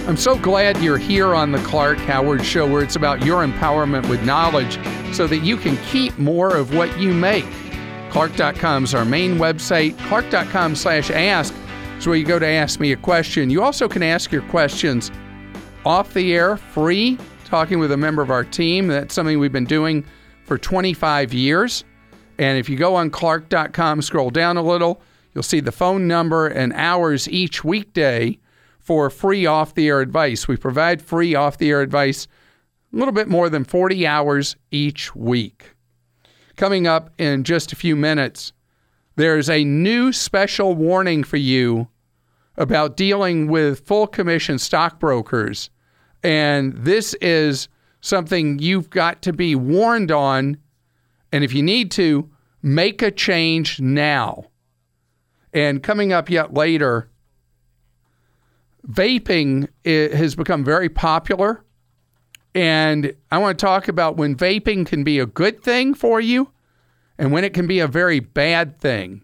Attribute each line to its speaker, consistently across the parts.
Speaker 1: I'm so glad you're here on the Clark Howard Show, where it's about your empowerment with knowledge so that you can keep more of what you make. Clark.com is our main website. Clark.com/ask is where you go to ask me a question. You also can ask your questions off the air, free, talking with a member of our team. That's something we've been doing for 25 years. And if you go on Clark.com, scroll down a little, you'll see the phone number and hours each weekday for free off-the-air advice. We provide free off-the-air advice a little bit more than 40 hours each week. Coming up in just a few minutes, there's a new special warning for you about dealing with full commission stockbrokers. And this is something you've got to be warned on. And if you need to, make a change now. And coming up yet later, vaping has become very popular, and I want to talk about when vaping can be a good thing for you and when it can be a very bad thing.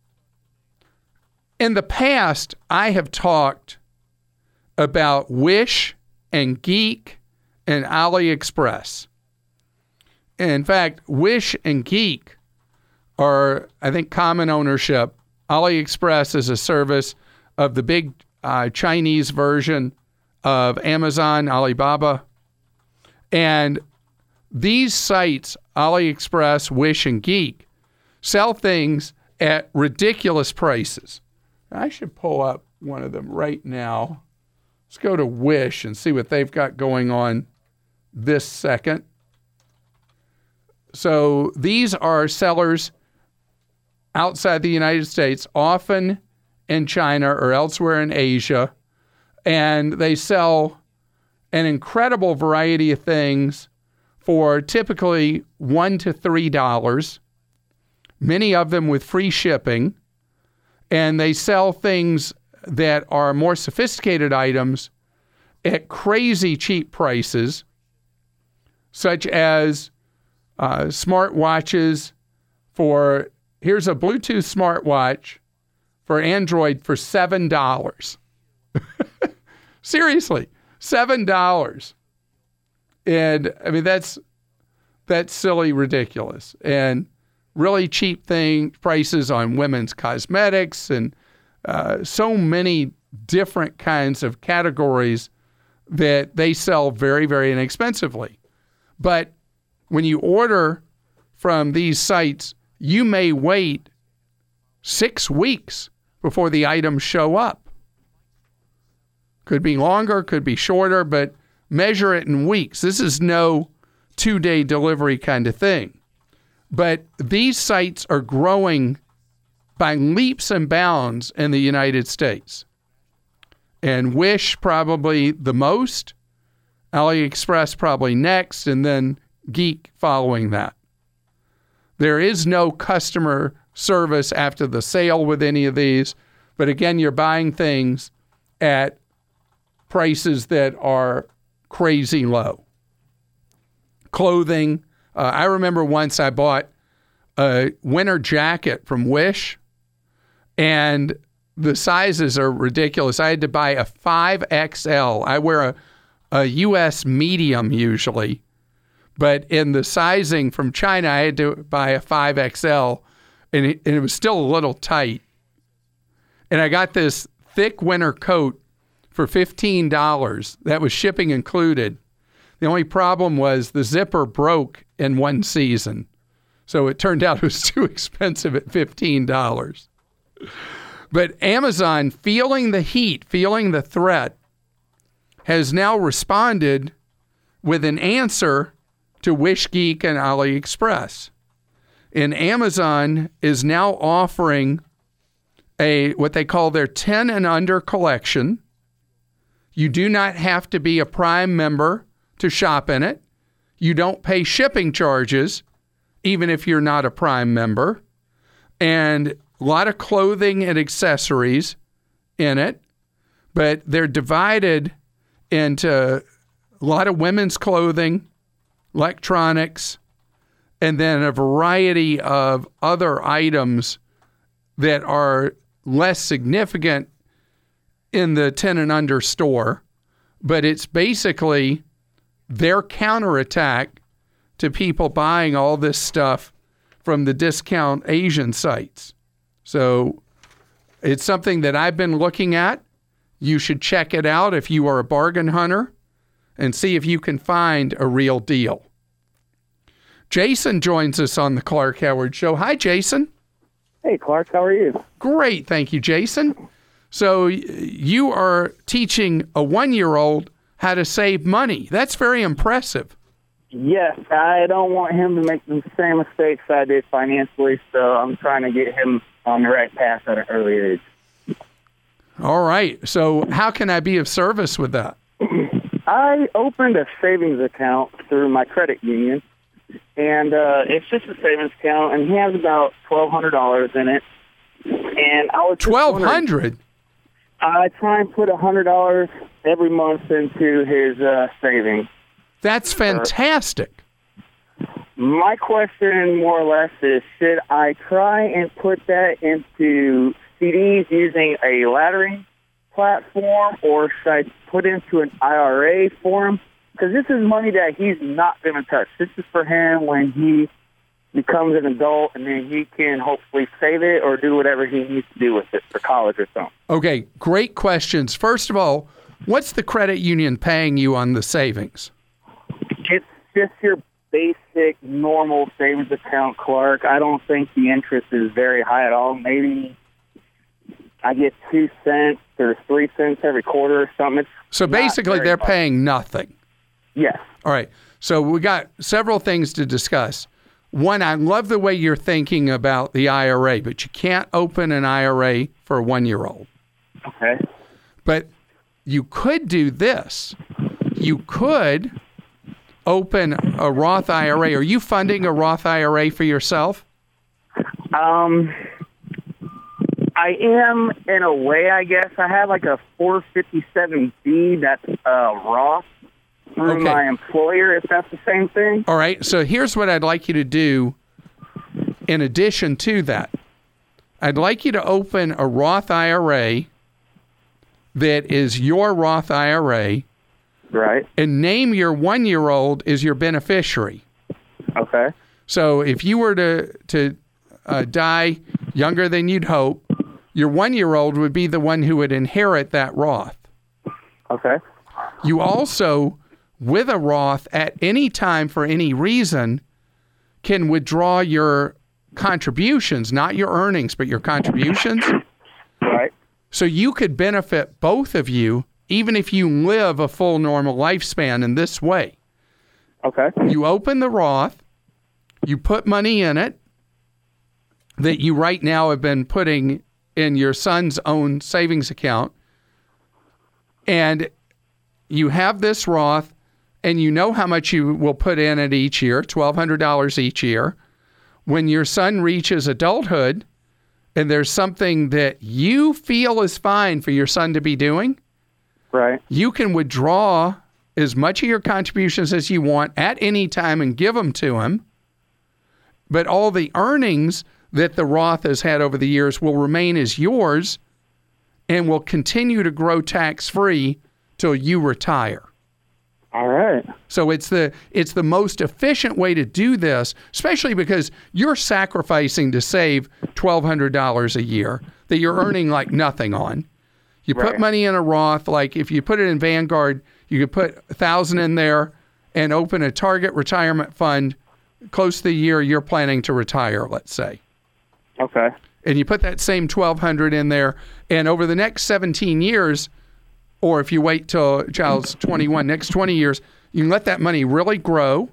Speaker 1: In the past, I have talked about Wish and Geek and AliExpress. In fact, Wish and Geek are, I think, common ownership. AliExpress is a service of the big Chinese version of Amazon, Alibaba. And these sites, AliExpress, Wish, and Geek, sell things at ridiculous prices. I should pull up one of them right now. Let's go to Wish and see what they've got going on this second. So these are sellers outside the United States, often in China or elsewhere in Asia, and they sell an incredible variety of things for typically $1 to $3, many of them with free shipping, and they sell things that are more sophisticated items at crazy cheap prices, such as smartwatches for, here's a Bluetooth smartwatch for Android for $7. Seriously, $7. And I mean, that's silly ridiculous. And really cheap prices on women's cosmetics and so many different kinds of categories that they sell very, very inexpensively. But when you order from these sites, you may wait 6 weeks before the items show up. Could be longer, could be shorter, but measure it in weeks. This is no 2-day delivery kind of thing. But these sites are growing by leaps and bounds in the United States. And Wish probably the most, AliExpress probably next, and then Geek following that. There is no customer service after the sale with any of these, but again, you're buying things at prices that are crazy low. Clothing. I remember once I bought a winter jacket from Wish, and the sizes are ridiculous. I had to buy a 5XL. I wear a US medium usually, but in the sizing from China, I had to buy a 5XL, and it was still a little tight. And I got this thick winter coat for $15. That was shipping included. The only problem was the zipper broke in one season. So it turned out it was too expensive at $15. But Amazon, feeling the heat, feeling the threat, has now responded with an answer to WishGeek and AliExpress. And Amazon is now offering what they call their 10 and under collection. You do not have to be a Prime member to shop in it. You don't pay shipping charges, even if you're not a Prime member. And a lot of clothing and accessories in it, but they're divided into a lot of women's clothing, electronics, and then a variety of other items that are less significant in the 10 and under store, but it's basically their counterattack to people buying all this stuff from the discount Asian sites. So it's something that I've been looking at. You should check it out if you are a bargain hunter and see if you can find a real deal. Jason joins us on the Clark Howard Show. Hi, Jason.
Speaker 2: Hey, Clark. How are you?
Speaker 1: Great. Thank you, Jason. So you are teaching a 1-year-old how to save money. That's very impressive.
Speaker 2: Yes, I don't want him to make the same mistakes I did financially, so I'm trying to get him on the right path at an early age.
Speaker 1: All right. So how can I be of service with that?
Speaker 2: I opened a savings account through my credit union, and it's just a savings account, and he has about $1,200 in it. And I was
Speaker 1: $1,200?
Speaker 2: I try and put $100 every month into his savings.
Speaker 1: That's fantastic.
Speaker 2: My question, more or less, is should I try and put that into CDs using a laddering platform, or should I put into an IRA for him? Because this is money that he's not going to touch. This is for him when he becomes an adult, and then he can hopefully save it or do whatever he needs to do with it for college or something.
Speaker 1: Okay, great questions. First of all, what's the credit union paying you on the savings?
Speaker 2: It's just your basic, normal savings account, Clark. I don't think the interest is very high at all. Maybe I get 2 cents or 3 cents every quarter or something.
Speaker 1: So basically, they're paying nothing.
Speaker 2: Yes.
Speaker 1: All right. So we got several things to discuss. One, I love the way you're thinking about the IRA, but you can't open an IRA for a 1-year-old.
Speaker 2: Okay.
Speaker 1: But you could do this. You could open a Roth IRA. Are you funding a Roth IRA for yourself?
Speaker 2: I am, in a way, I guess. I have like a 457B that's Roth through my employer, if that's the same thing.
Speaker 1: All right. So here's what I'd like you to do in addition to that. I'd like you to open a Roth IRA that is your Roth IRA.
Speaker 2: Right.
Speaker 1: And name your 1-year-old as your beneficiary.
Speaker 2: Okay.
Speaker 1: So if you were to die younger than you'd hope, your 1-year-old would be the one who would inherit that Roth.
Speaker 2: Okay.
Speaker 1: You also, with a Roth, at any time for any reason, can withdraw your contributions, not your earnings, but your contributions.
Speaker 2: Right.
Speaker 1: So you could benefit both of you, even if you live a full normal lifespan in this way.
Speaker 2: Okay.
Speaker 1: You open the Roth, you put money in it that you right now have been putting in your son's own savings account, and you have this Roth, and you know how much you will put in it each year, $1,200 each year. When your son reaches adulthood, and there's something that you feel is fine for your son to be doing,
Speaker 2: right,
Speaker 1: you can withdraw as much of your contributions as you want at any time and give them to him. But all the earnings that the Roth has had over the years will remain as yours and will continue to grow tax-free till you retire.
Speaker 2: All right.
Speaker 1: So it's the most efficient way to do this, especially because you're sacrificing to save $1,200 a year that you're earning like nothing on. You put money in a Roth, like if you put it in Vanguard, you could put $1,000 in there and open a target retirement fund close to the year you're planning to retire, let's say.
Speaker 2: Okay.
Speaker 1: And you put that same $1,200 in there, and over the next 17 years, or if you wait till a child's 21, next 20 years, you can let that money really grow,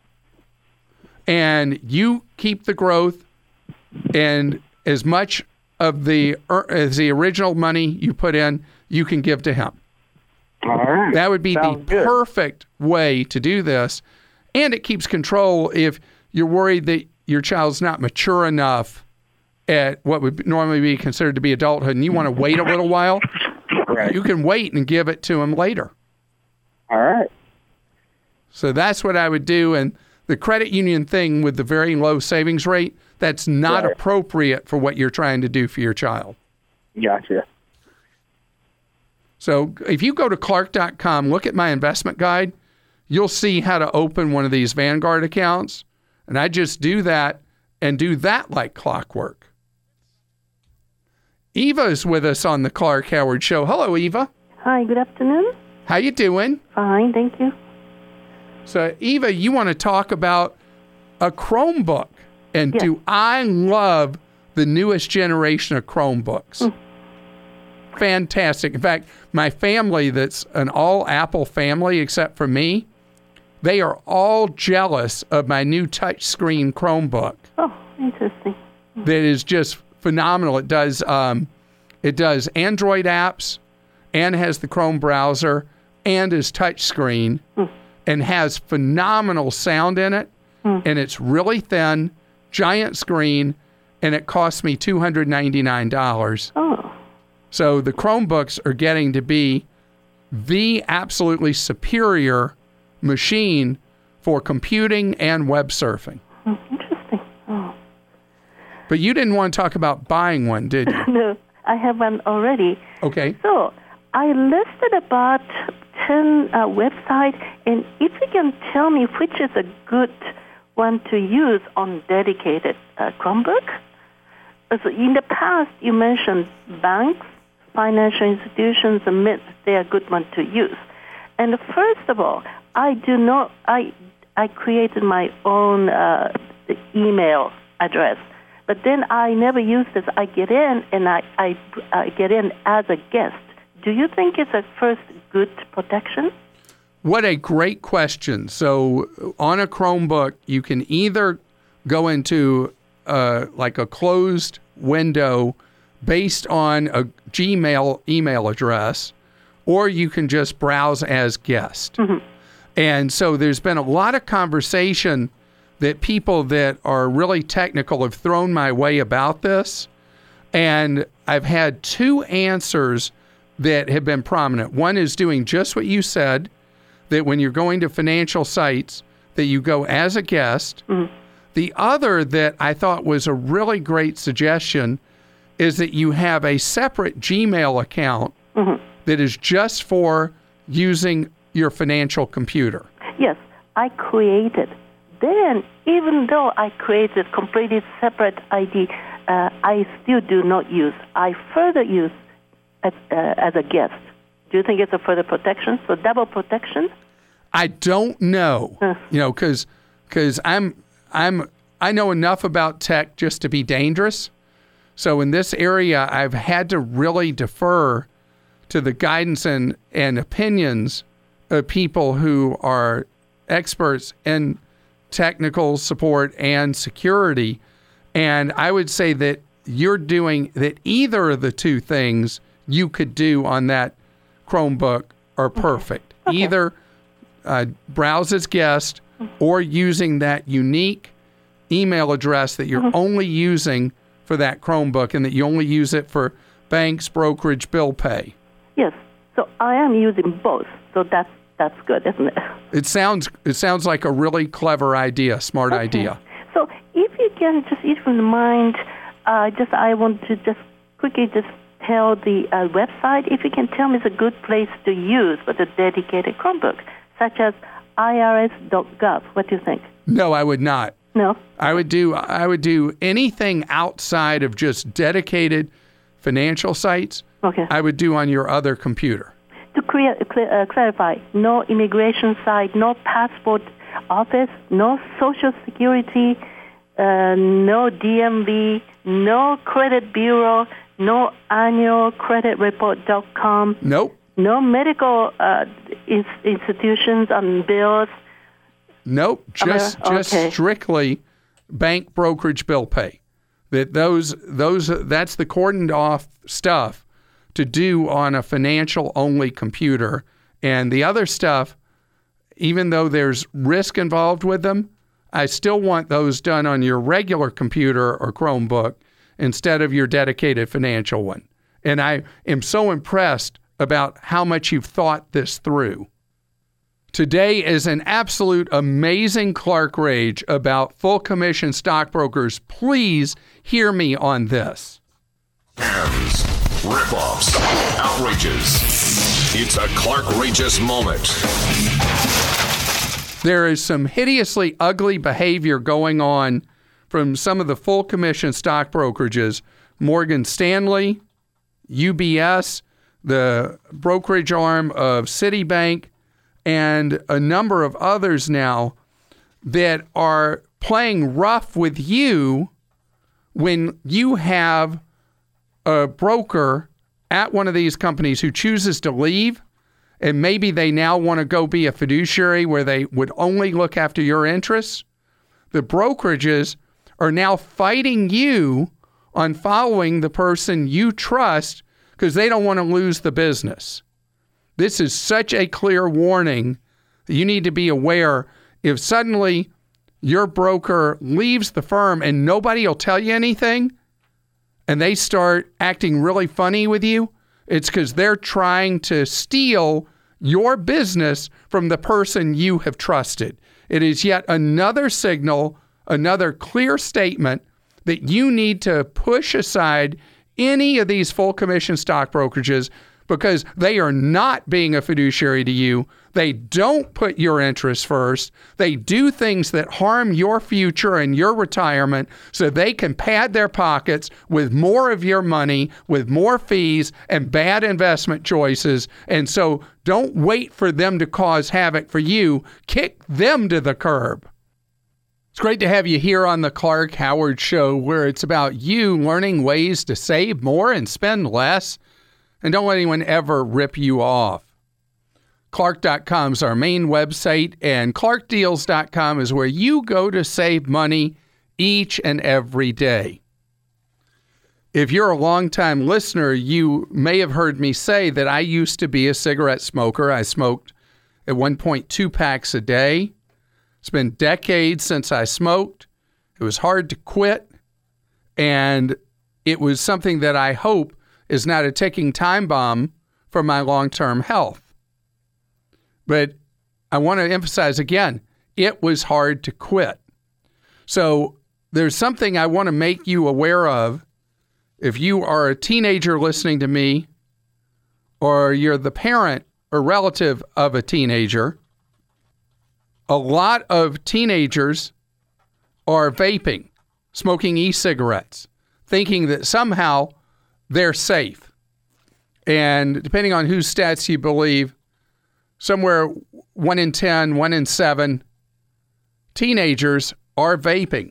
Speaker 1: and you keep the growth, and as much of the as the original money you put in, you can give to him.
Speaker 2: All right.
Speaker 1: That would be
Speaker 2: Sounds
Speaker 1: the perfect way to do this, and it keeps control if you're worried that your child's not mature enough at what would normally be considered to be adulthood, and you want to wait a little while.
Speaker 2: Right.
Speaker 1: You can wait and give it to him later.
Speaker 2: All right.
Speaker 1: So that's what I would do. And the credit union thing with the very low savings rate, that's not appropriate for what you're trying to do for your child.
Speaker 2: Gotcha.
Speaker 1: So if you go to Clark.com, look at my investment guide, you'll see how to open one of these Vanguard accounts. And I just do that and do that like clockwork. Eva is with us on the Clark Howard Show. Hello, Eva.
Speaker 3: Hi, good afternoon.
Speaker 1: How you doing?
Speaker 3: Fine, thank you.
Speaker 1: So, Eva, you want to talk about a Chromebook. And
Speaker 3: Yes.
Speaker 1: do I love the newest generation of Chromebooks? Fantastic. In fact, my family, that's an all Apple family except for me, they are all jealous of my new touchscreen Chromebook.
Speaker 3: Oh, interesting.
Speaker 1: That is just phenomenal. It does Android apps and has the Chrome browser and is touchscreen and has phenomenal sound in it. And it's really thin, giant screen, and it costs me $299.
Speaker 3: Oh,
Speaker 1: So the Chromebooks are getting to be the absolutely superior machine for computing and web surfing.
Speaker 3: interesting. Oh.
Speaker 1: But you didn't want to talk about buying one, did you?
Speaker 3: No, I have one already.
Speaker 1: Okay.
Speaker 3: So I listed about 10 websites, and if you can tell me which is a good one to use on dedicated Chromebook. So in the past, you mentioned banks, financial institutions, admit they are a good one to use. And first of all, I created my own email address, but then I never use this. I get in, and I get in as a guest. Do you think it's a first good protection?
Speaker 1: What a great question. So on a Chromebook, you can either go into like a closed window based on a Gmail email address, or you can just browse as guest. And so there's been a lot of conversation that people that are really technical have thrown my way about this. And I've had two answers that have been prominent. One is doing just what you said, that when you're going to financial sites, that you go as a guest. The other that I thought was a really great suggestion is that you have a separate Gmail account that is just for using your financial computer.
Speaker 3: Yes, I created. Then, even though I created completely separate ID, I still do not use. I further use as a guest. Do you think it's a further protection? So double protection?
Speaker 1: I don't know, because I know enough about tech just to be dangerous. So in this area, I've had to really defer to the guidance and opinions of people who are experts in technical support and security. And I would say that you're doing that either of the two things you could do on that Chromebook are perfect.
Speaker 3: Okay.
Speaker 1: Either browse as guest or using that unique email address that you're only using for that Chromebook and that you only use it for banks, brokerage, bill pay.
Speaker 3: Yes. So I am using both. So that's good, isn't it?
Speaker 1: It sounds like a really clever idea, smart idea.
Speaker 3: So if you can just even mind, I want to just quickly just tell the website, if you can tell me it's a good place to use for the dedicated Chromebook, such as irs.gov. What do you think?
Speaker 1: No, I would not.
Speaker 3: No?
Speaker 1: I would do anything outside of just dedicated financial sites.
Speaker 3: Okay.
Speaker 1: I would do on your other computer.
Speaker 3: To clarify, no immigration site, no passport office, no social security, no DMV, no credit bureau, no annual credit report.com.
Speaker 1: Nope.
Speaker 3: No medical institutions on bills.
Speaker 1: Nope. Just
Speaker 3: Okay.
Speaker 1: strictly bank, brokerage, bill pay. That's the cordoned off stuff to do on a financial only computer. And the other stuff, even though there's risk involved with them, I still want those done on your regular computer or Chromebook instead of your dedicated financial one. And I am so impressed about how much you've thought this through. Today is an absolute amazing Clark Rage about full commission stockbrokers. Please hear me on this.
Speaker 4: Scams, rip-offs, outrages. It's a Clark-rageous moment.
Speaker 1: There is some hideously ugly behavior going on from some of the full commission stock brokerages, Morgan Stanley, UBS, the brokerage arm of Citibank, and a number of others now that are playing rough with you when you have a broker at one of these companies who chooses to leave, and maybe they now want to go be a fiduciary where they would only look after your interests. The brokerages are now fighting you on following the person you trust because they don't want to lose the business. This is such a clear warning that you need to be aware. If suddenly your broker leaves the firm and nobody will tell you anything, and they start acting really funny with you, it's because they're trying to steal your business from the person you have trusted. It is yet another signal, another clear statement that you need to push aside any of these full commission stock brokerages because they are not being a fiduciary to you. They don't put your interests first. They do things that harm your future and your retirement so they can pad their pockets with more of your money, with more fees and bad investment choices. And so don't wait for them to cause havoc for you. Kick them to the curb. It's great to have you here on the Clark Howard Show, where it's about you learning ways to save more and spend less. And don't let anyone ever rip you off. Clark.com is our main website, and ClarkDeals.com is where you go to save money each and every day. If you're a longtime listener, you may have heard me say that I used to be a cigarette smoker. I smoked at one point 2 packs a day. It's been decades since I smoked. It was hard to quit, and it was something that I hope is not a ticking time bomb for my long-term health. But I want to emphasize again, it was hard to quit. So there's something I want to make you aware of. If you are a teenager listening to me, or you're the parent or relative of a teenager, a lot of teenagers are vaping, smoking e-cigarettes, thinking that somehow they're safe. And depending on whose stats you believe, somewhere 1 in 10, 1 in 7 teenagers are vaping.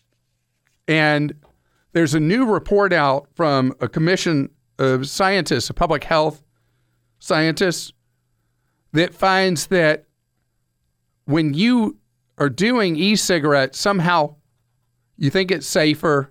Speaker 1: And there's a new report out from a commission of scientists, of public health scientists, that finds that when you are doing e-cigarettes, somehow you think it's safer.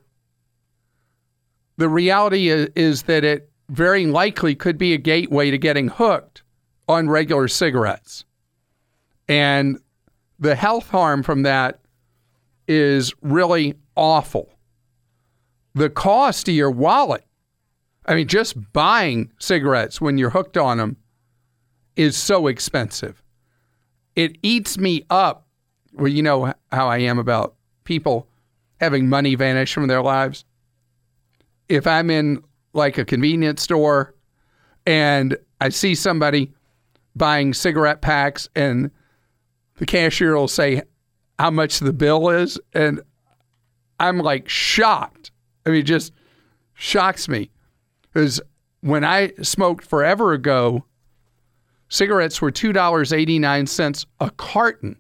Speaker 1: The reality is that it very likely could be a gateway to getting hooked on regular cigarettes. And the health harm from that is really awful. The cost to your wallet, I mean, just buying cigarettes when you're hooked on them is so expensive. It eats me up. Well, you know how I am about people having money vanish from their lives. If I'm in like a convenience store and I see somebody buying cigarette packs and the cashier will say how much the bill is, and I'm like shocked. I mean, it just shocks me. Because when I smoked forever ago, cigarettes were $2.89 a carton,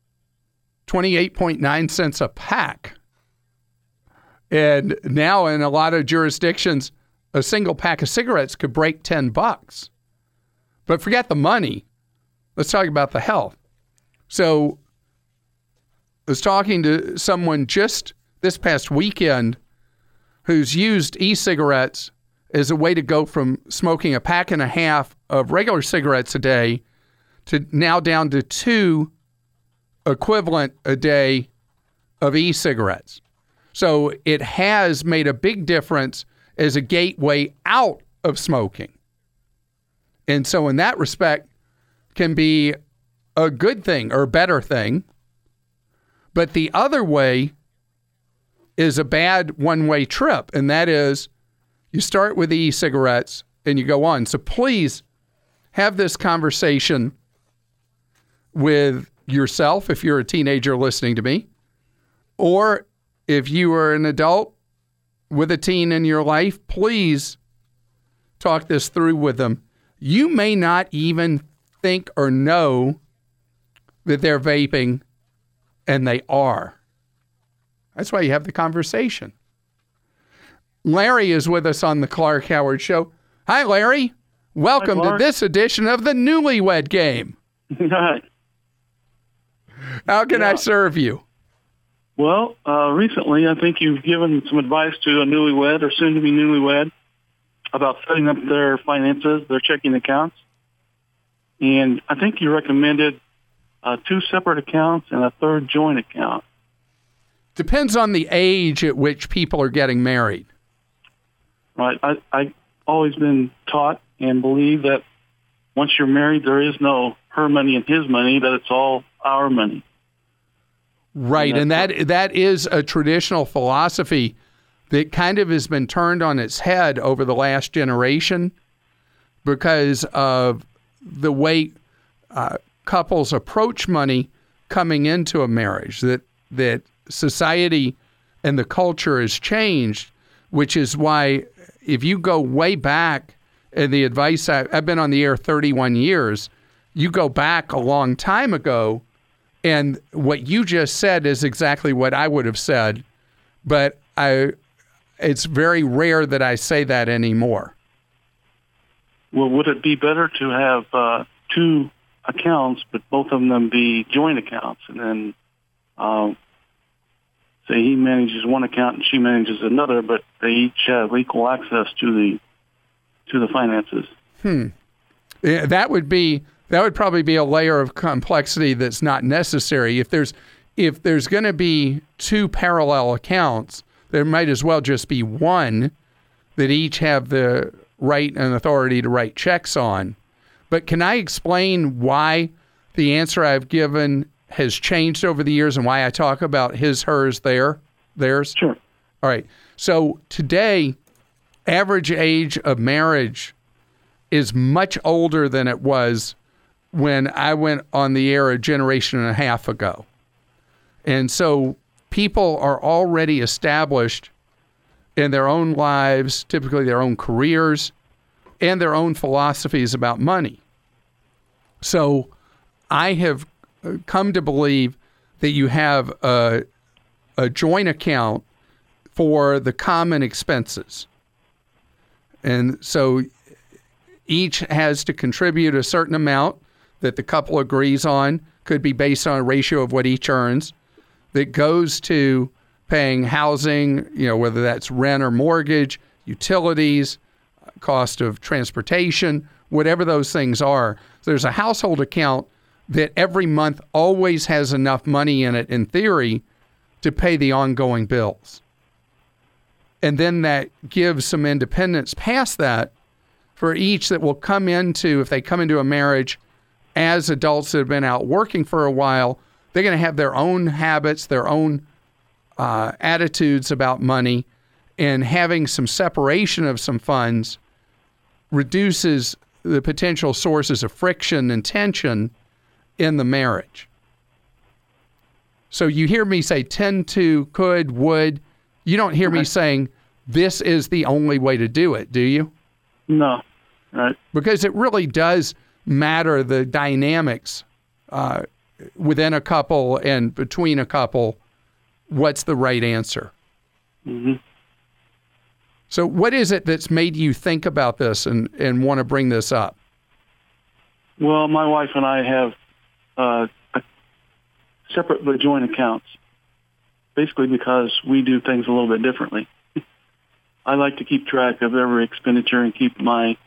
Speaker 1: 28.9 cents a pack. And now in a lot of jurisdictions, a single pack of cigarettes could break $10. But forget the money. Let's talk about the health. So I was talking to someone just this past weekend who's used e-cigarettes as a way to go from smoking a pack and a half of regular cigarettes a day to now down to 2 equivalent a day of e-cigarettes. So it has made a big difference as a gateway out of smoking. And so in that respect can be a good thing or a better thing. But the other way is a bad one-way trip, and that is You start with the e-cigarettes and you go on. So please have this conversation with yourself if you're a teenager listening to me, or if you are an adult with a teen in your life, please talk this through with them. You may not even think or know that they're vaping, and they are. That's why you have the conversation. Larry is with us on the Clark Howard Show. Hi, Larry. Welcome to this edition of the Newlywed Game.
Speaker 5: Hi.
Speaker 1: How can I serve you?
Speaker 5: Well, recently I think you've given some advice to a newlywed or soon-to-be newlywed about setting up their finances, their checking accounts. And I think you recommended 2 separate accounts and a third joint account.
Speaker 1: Depends on the age at which people are getting married.
Speaker 5: Right. I've always been taught and believe that once you're married, there is no her money and his money, that it's all our money.
Speaker 1: Right, and that is a traditional philosophy that kind of has been turned on its head over the last generation because of the way couples approach money coming into a marriage, that society and the culture has changed, which is why if you go way back, and the advice, I've been on the air 31 years, you go back a long time ago, and what you just said is exactly what I would have said, but it's very rare that I say that anymore.
Speaker 5: Well, would it be better to have 2 accounts, but both of them be joint accounts, and then say he manages one account and she manages another, but they each have equal access to the finances?
Speaker 1: Yeah, that would probably be a layer of complexity that's not necessary. If there's going to be 2 parallel accounts, there might as well just be one that each have the right and authority to write checks on. But can I explain why the answer I've given has changed over the years and why I talk about his, hers, theirs?
Speaker 5: Sure.
Speaker 1: All right. So today, average age of marriage is much older than it was when I went on the air a generation and a half ago. And so people are already established in their own lives, typically their own careers, and their own philosophies about money. So I have come to believe that you have a joint account for the common expenses. And so each has to contribute a certain amount that the couple agrees on, could be based on a ratio of what each earns, that goes to paying housing, whether that's rent or mortgage, utilities, cost of transportation, whatever those things are. So there's a household account that every month always has enough money in it, in theory, to pay the ongoing bills. And then that gives some independence past that for each that will come into, if they come into a marriage as adults that have been out working for a while, they're going to have their own habits, their own attitudes about money, and having some separation of some funds reduces the potential sources of friction and tension in the marriage. So you hear me say tend to, could, would. You don't hear me saying this is the only way to do it, do you?
Speaker 5: No. Right.
Speaker 1: Because it really does matter, the dynamics within a couple and between a couple, what's the right answer.
Speaker 5: Mm-hmm.
Speaker 1: So what is it that's made you think about this and want to bring this up?
Speaker 5: Well, my wife and I have separate but joint accounts, basically because we do things a little bit differently. I like to keep track of every expenditure and keep my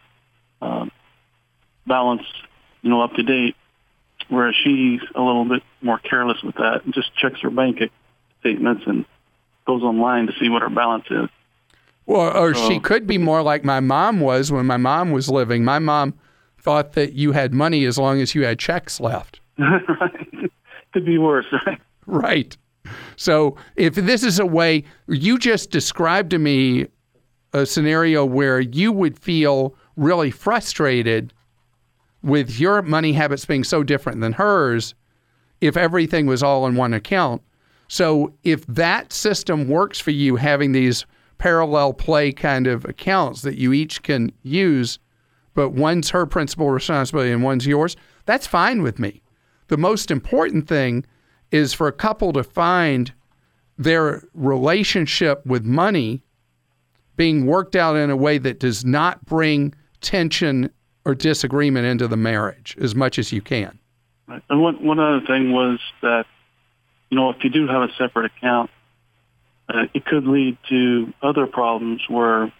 Speaker 5: balance, up to date, whereas she's a little bit more careless with that and just checks her bank statements and goes online to see what her balance is.
Speaker 1: Well, or she could be more like my mom was when my mom was living. My mom thought that you had money as long as you had checks left.
Speaker 5: Right. Could be worse, right?
Speaker 1: Right. So if this is a way, you just described to me a scenario where you would feel really frustrated with your money habits being so different than hers if everything was all in one account. So if that system works for you, having these parallel play kind of accounts that you each can use, but one's her principal responsibility and one's yours, that's fine with me. The most important thing is for a couple to find their relationship with money being worked out in a way that does not bring tension or disagreement into the marriage as much as you can.
Speaker 5: Right. And one other thing was that, if you do have a separate account, it could lead to other problems where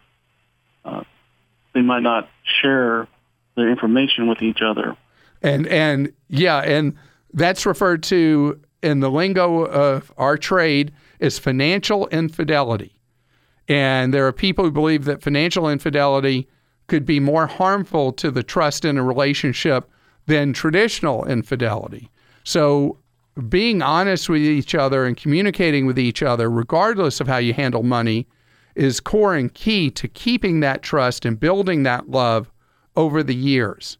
Speaker 5: they might not share their information with each other.
Speaker 1: And that's referred to in the lingo of our trade as financial infidelity. And there are people who believe that financial infidelity could be more harmful to the trust in a relationship than traditional infidelity. So being honest with each other and communicating with each other, regardless of how you handle money, is core and key to keeping that trust and building that love over the years.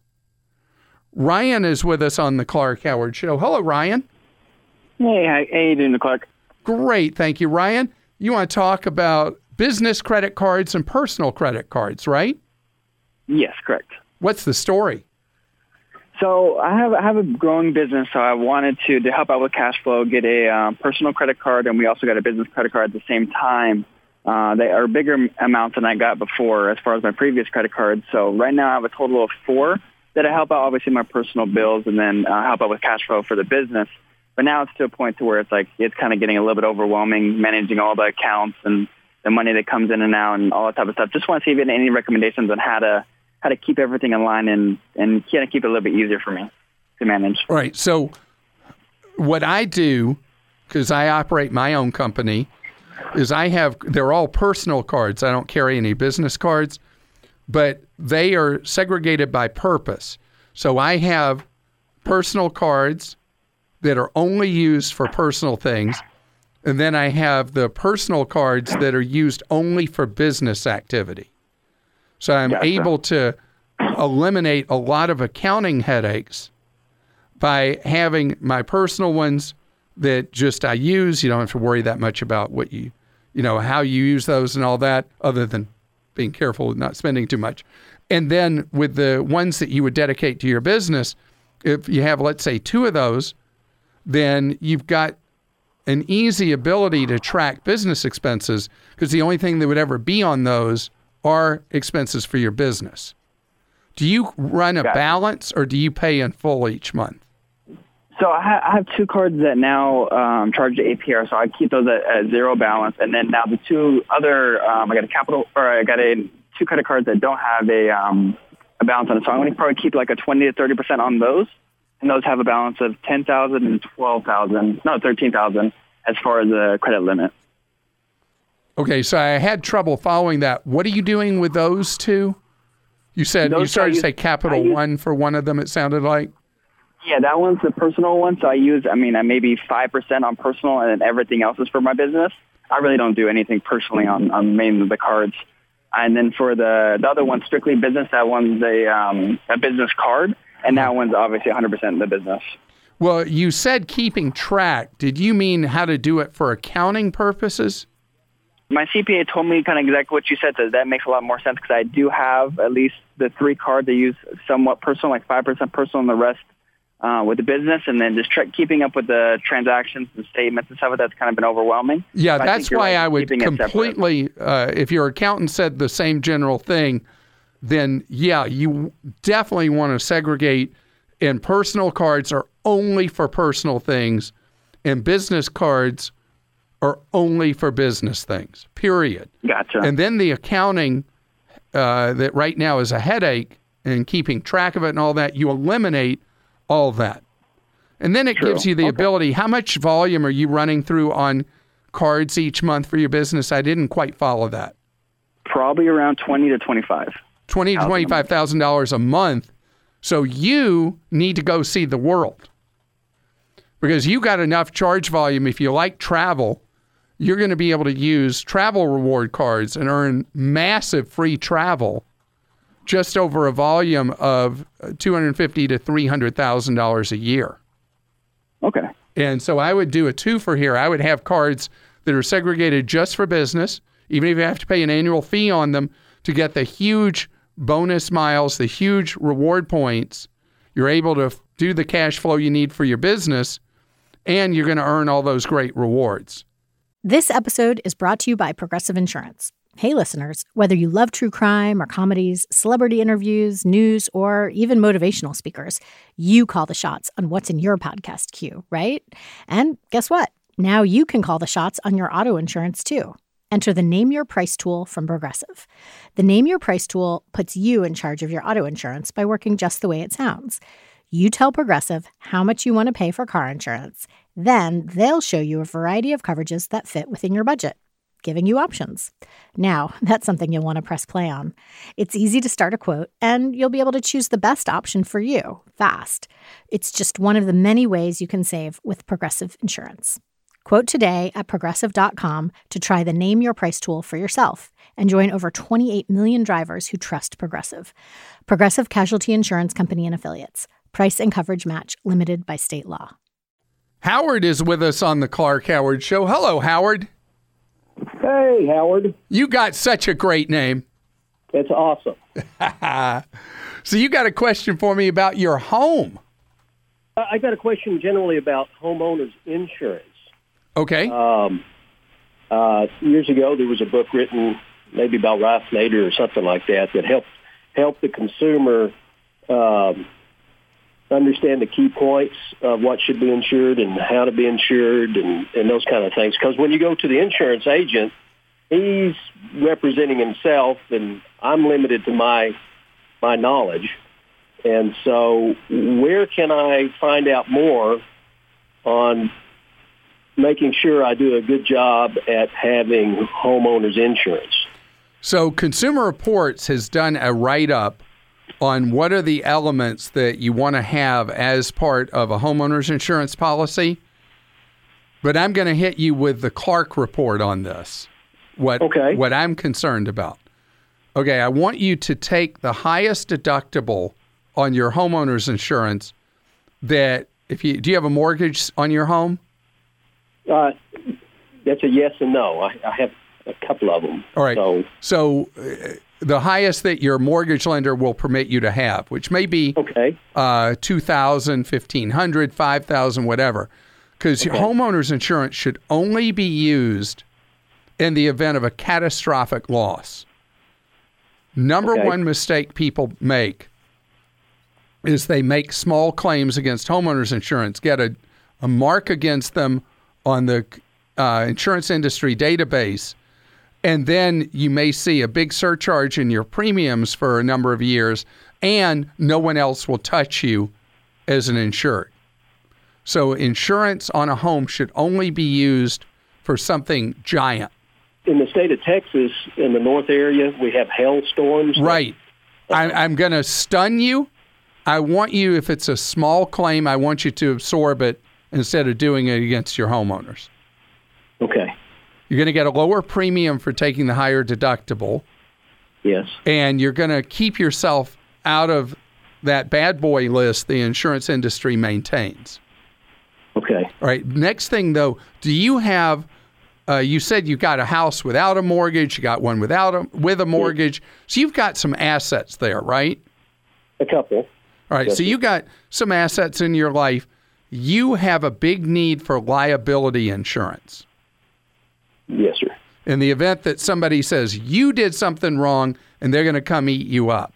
Speaker 1: Ryan is with us on the Clark Howard Show. Hello, Ryan.
Speaker 6: Hey, how you doing, Clark?
Speaker 1: Great, thank you, Ryan. You want to talk about business credit cards and personal credit cards, right?
Speaker 6: Yes, correct.
Speaker 1: What's the story?
Speaker 6: So I have a growing business, so I wanted to help out with cash flow, get a personal credit card, and we also got a business credit card at the same time. They are bigger amounts than I got before as far as my previous credit cards. So right now I have a total of 4 that I help out, obviously, my personal bills, and then help out with cash flow for the business. But now it's to a point to where it's kind of getting a little bit overwhelming, managing all the accounts and the money that comes in and out and all that type of stuff. Just want to see if you had any recommendations on how to keep everything in line and kind of keep it a little bit easier for me to manage.
Speaker 1: All right. So what I do, because I operate my own company, is they're all personal cards. I don't carry any business cards, but they are segregated by purpose. So I have personal cards that are only used for personal things. And then I have the personal cards that are used only for business activity. So I'm able to eliminate a lot of accounting headaches by having my personal ones that just I use. You don't have to worry that much about what how you use those and all that, other than being careful with not spending too much. And then with the ones that you would dedicate to your business, if you have, let's say, 2 of those, then you've got an easy ability to track business expenses, because the only thing that would ever be on those are expenses for your business. Do you run a balance, or do you pay in full each month?
Speaker 6: So I have 2 cards that now charge the APR, so I keep those at 0 balance. And then now the 2 other, I got 2 credit cards that don't have a balance on it. So I'm going to probably keep like a 20 to 30% on those. And those have a balance of $10,000 and $13,000 as far as the credit limit.
Speaker 1: Okay, so I had trouble following that. What are you doing with those 2? You said you started to say Capital One for one of them, it sounded like.
Speaker 6: Yeah, that one's the personal one. So I maybe 5% on personal, and then everything else is for my business. I really don't do anything personally on mainly the cards. And then for the other one, strictly business, that one's a business card. And that one's obviously 100% the business.
Speaker 1: Well, you said keeping track. Did you mean how to do it for accounting purposes?
Speaker 6: My CPA told me kind of exactly what you said, so that makes a lot more sense, because I do have at least the 3 cards that use somewhat personal, like 5% personal, and the rest with the business, and then just keeping up with the transactions and statements and stuff. That's kind of been overwhelming.
Speaker 1: Yeah, that's why I would completely, if your accountant said the same general thing, then yeah, you definitely want to segregate, and personal cards are only for personal things, and business cards are only for business things, period.
Speaker 6: Gotcha.
Speaker 1: And then the accounting that right now is a headache, and keeping track of it and all that, you eliminate all that. And then it gives you the ability. How much volume are you running through on cards each month for your business? I didn't quite follow that.
Speaker 6: Probably around $20,000 to $25,000.
Speaker 1: $20,000 to $25,000 a month. So you need to go see the world, because you got enough charge volume. If you like travel, you're going to be able to use travel reward cards and earn massive free travel just over a volume of $250,000 to $300,000 a year.
Speaker 6: Okay.
Speaker 1: And so I would do a twofer here. I would have cards that are segregated just for business, even if you have to pay an annual fee on them to get the huge bonus miles, the huge reward points. You're able to do the cash flow you need for your business, and you're going to earn all those great rewards.
Speaker 7: This episode is brought to you by Progressive Insurance. Hey, listeners, whether you love true crime or comedies, celebrity interviews, news, or even motivational speakers, you call the shots on what's in your podcast queue, right? And guess what? Now you can call the shots on your auto insurance, too. Enter the Name Your Price tool from Progressive. The Name Your Price tool puts you in charge of your auto insurance by working just the way it sounds. You tell Progressive how much you want to pay for car insurance. Then they'll show you a variety of coverages that fit within your budget, giving you options. Now, that's something you'll want to press play on. It's easy to start a quote, and you'll be able to choose the best option for you fast. It's just one of the many ways you can save with Progressive Insurance. Quote today at Progressive.com to try the Name Your Price tool for yourself and join over 28 million drivers who trust Progressive. Progressive Casualty Insurance Company and Affiliates. Price and coverage match limited by state law.
Speaker 1: Howard is with us on the Clark Howard Show. Hello, Howard.
Speaker 8: Hey, Howard.
Speaker 1: You got such a great name.
Speaker 8: It's awesome.
Speaker 1: So you got a question for me about your home.
Speaker 8: I got a question generally about homeowners insurance.
Speaker 1: Okay.
Speaker 8: Years ago, there was a book written maybe about Ralph Nader or something like that helped the consumer understand the key points of what should be insured and how to be insured and those kind of things. Because when you go to the insurance agent, he's representing himself, and I'm limited to my knowledge. And so where can I find out more on making sure I do a good job at having homeowners insurance?
Speaker 1: So Consumer Reports has done a write-up on what are the elements that you want to have as part of a homeowner's insurance policy. But I'm going to hit you with the Clark report on this, what I'm concerned about. Okay, I want you to take the highest deductible on your homeowner's insurance that do you have a mortgage on your home?
Speaker 8: That's a yes and no. I have a couple of them.
Speaker 1: All right. So the highest that your mortgage lender will permit you to have, which may be $2,000, $1,500, $5,000, whatever, because homeowners insurance should only be used in the event of a catastrophic loss. Number one mistake people make is they make small claims against homeowners insurance, get a mark against them on the insurance industry database, and then you may see a big surcharge in your premiums for a number of years, and no one else will touch you as an insured. So insurance on a home should only be used for something giant.
Speaker 8: In the state of Texas, in the north area, we have hailstorms.
Speaker 1: Right. I'm going to stun you. I want you, if it's a small claim, I want you to absorb it instead of doing it against your homeowners.
Speaker 8: Okay.
Speaker 1: You're going to get a lower premium for taking the higher deductible.
Speaker 8: Yes.
Speaker 1: And you're going to keep yourself out of that bad boy list the insurance industry maintains.
Speaker 8: Okay.
Speaker 1: All right. Next thing, though, do you have, you said you got a house without a mortgage, you got one with a mortgage. So you've got some assets there, right?
Speaker 8: A couple.
Speaker 1: All right.
Speaker 8: Yes.
Speaker 1: So you got some assets in your life. You have a big need for liability insurance.
Speaker 8: Yes, sir.
Speaker 1: In the event that somebody says you did something wrong and they're going to come eat you up.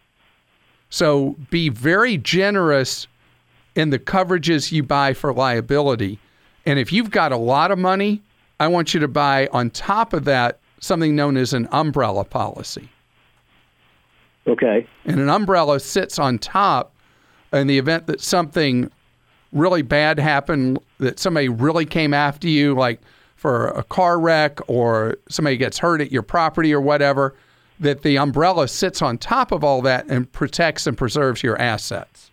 Speaker 1: So be very generous in the coverages you buy for liability. And if you've got a lot of money, I want you to buy on top of that something known as an umbrella policy.
Speaker 8: Okay.
Speaker 1: And an umbrella sits on top in the event that something really bad happened, that somebody really came after you, like for a car wreck or somebody gets hurt at your property or whatever, that the umbrella sits on top of all that and protects and preserves your assets.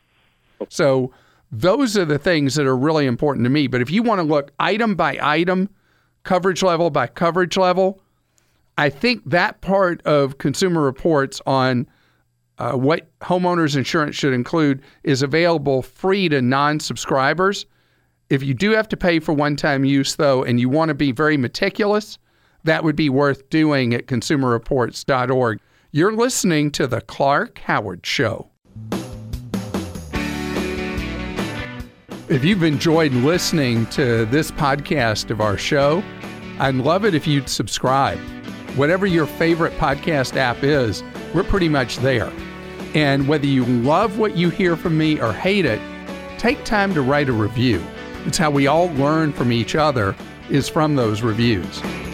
Speaker 1: So those are the things that are really important to me. But if you want to look item by item, coverage level by coverage level. I think that part of Consumer Reports on what homeowners insurance should include is available free to non-subscribers. If you do have to pay for one-time use, though, and you want to be very meticulous, that would be worth doing at consumerreports.org. You're listening to The Clark Howard Show. If you've enjoyed listening to this podcast of our show, I'd love it if you'd subscribe. Whatever your favorite podcast app is, we're pretty much there. And whether you love what you hear from me or hate it, take time to write a review. It's how we all learn from each other, is from those reviews.